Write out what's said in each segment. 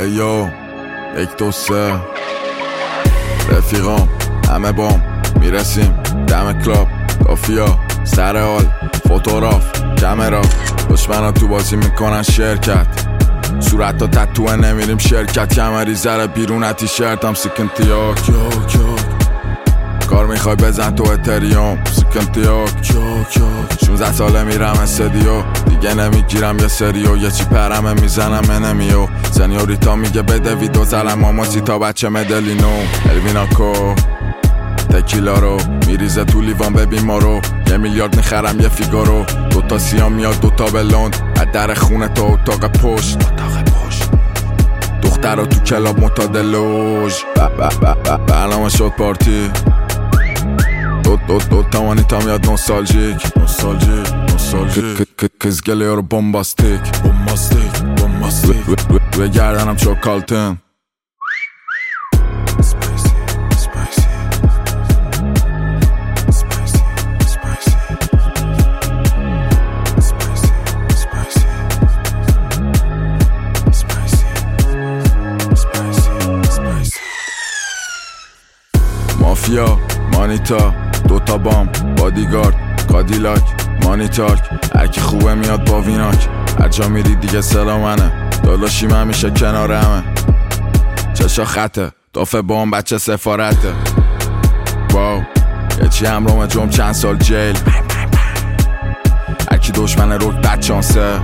ایو 1 2 3 رفیقام همه بام میرسیم دم کلاب کافیا سر حال فوتوگراف کامرا دشمنا تو بازی میکنن شرکت صورت تا تتوه نمیریم شرکت کمری زره بیرون تیشرت هم سیکنتیاک کار میخوای بزن تو اتریوم سیکنتیاک 16 ساله میرم استدیو دیگه نمیگیرم یه سریو یه چی پرمه میزنم انمیو سنیوریتا میگه بده ویدو زلم ماماسی تا بچه مدلینو الویناکو تکیلا رو میریزه تو لیوان ببین ما رو 1 میلیارد میخرم یه فیگارو 2 تا سیام میاد 2 تا بلوند از در خونه تا اتاق پشت دختر رو تو کلاب متادلوژ برنامه شد پارتی دو تا مانیتا میاد نوستالژیک کزگله رو بومباستیک روی گردنم چوکالتن مافیا مانیتا 2 تا بام بادیگارد کادیلاک مانیتارک هرکی خوبه میاد با ویناک هر جا میری دیگه سلامنه داداشیم همیشه کنار همه چشا خطه دافه بام بچه سفارته واو یه چی همرام جم چند سال جیل هرکی دشمن روک بد چانسه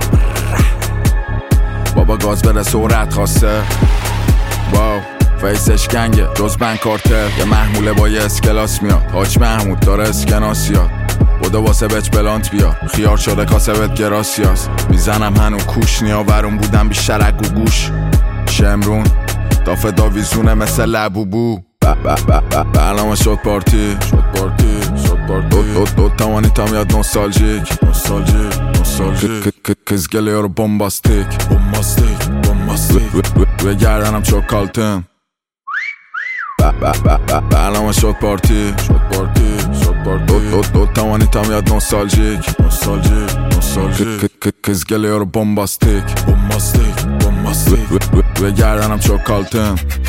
بابا گاز بره سرعت خواسته واو فیسش گنگه جز بن کارتر یه محموله با یه اسکلاس میاد حاج محمود داره اسکناسیاد بوده واسه بچ بلانت بیار خیار شده کاسه بهت گراسیاس میزنم هنو کوش نیاورون بودم بیشتر اگو گوش شمرون دافه داویزونه مثل لبوبو برنامه شد پارتی دو تا مانیتا میاد نوستالژیک کزگله رو بومباستیک روی گردنم چوکالتن برنامه شد پارتی دو تا مانیتا میاد نوستالژیک کزگله رو بومباستیک روی گردنم چوکالتن